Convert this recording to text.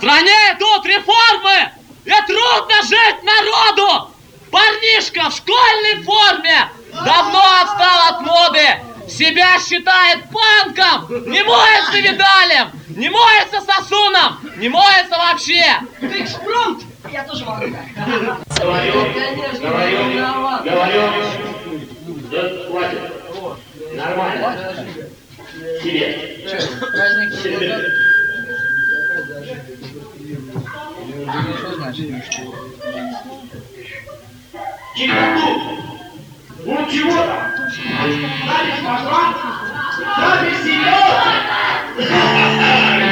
стране идут реформы, и трудно жить народу. Парнишка в школьной форме давно отстал от моды, себя считает панком, не моется видалем, не моется сосуном, не моется вообще. Ты экспромт? Я тоже могу так. Говорю. Да хватит. Нормально. Себе. Праздник. Чикату! Ну чего там? Дали пошла? Дали серьезно?